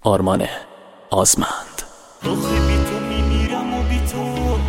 آرمان آزمند. آخه بی تو میمیرم و بی تو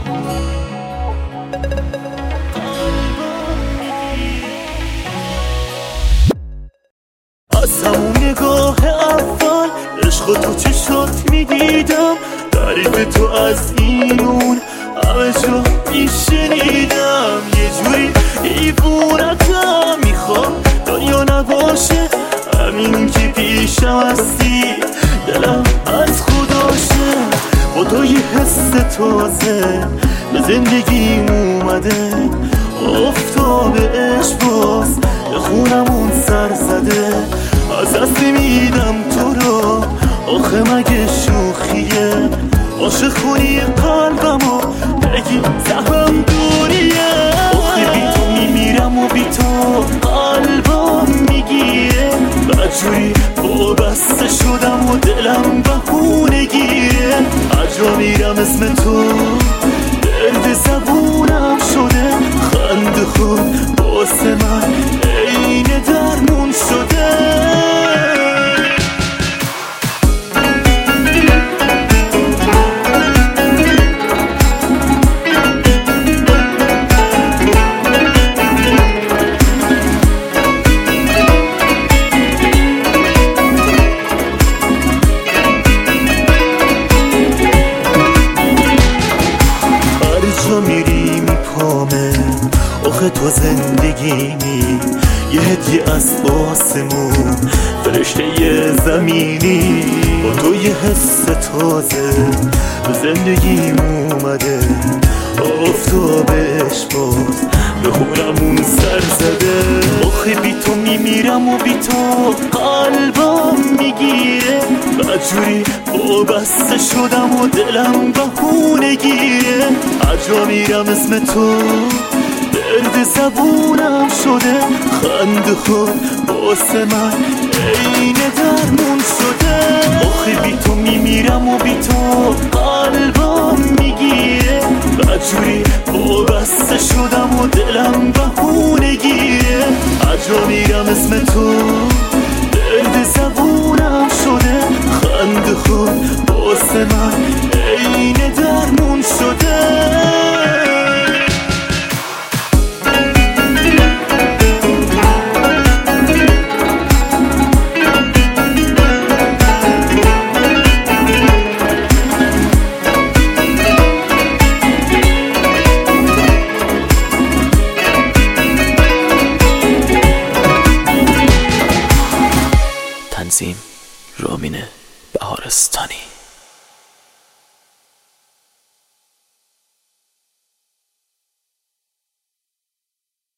از همون نگاه اول عشق تو چشات میدیدم، تعریف تو از اینون همه جا میشنیدم. یه جوری دیوونتم، میخوام دنیا نباشه همین که پیشم هستی، دلم از خداشه. با تو یه حس تازه به زندگیم اومده، آفتاب عشق باز به خونمون سر زده. از دست میدم تو رو، آخه مگه شوخیه؟ عاشق کنی قلبمو بگی زهرم دوریه. آخه بی تو میمیرم و بی تو قلبم میگیره، بدجوری وابسته شدم و دلم بهونه گیره. اجرا میرم اسم تو، درد زبونم شده، خنده خود واسه من عین درمون شده. میری میپامه، آخه تو زندگیمی، یه هدیه از آسمون، فرشته زمینی. با تو یه حس تازه به زندگیم اومده، آفتابش باز به خونمون سر زده. آخه بی تو میمیرم و بی تو قلبم میگیره، بدجوری وابسته شدم و دلم بهونه گیره. اجرا میرم اسم تو، درد زبونم شده، خنده خود واسه من عین درمون شده. آخه بی تو میمیرم و بی تو قلبم میگیره، بدجوری وابسته شدم و دلم بهونه گیره. اجرا میرم اسم تو، درد زبونم شده، خنده خود واسه من عین درمون شده. تنظیم رامین بهارستانی.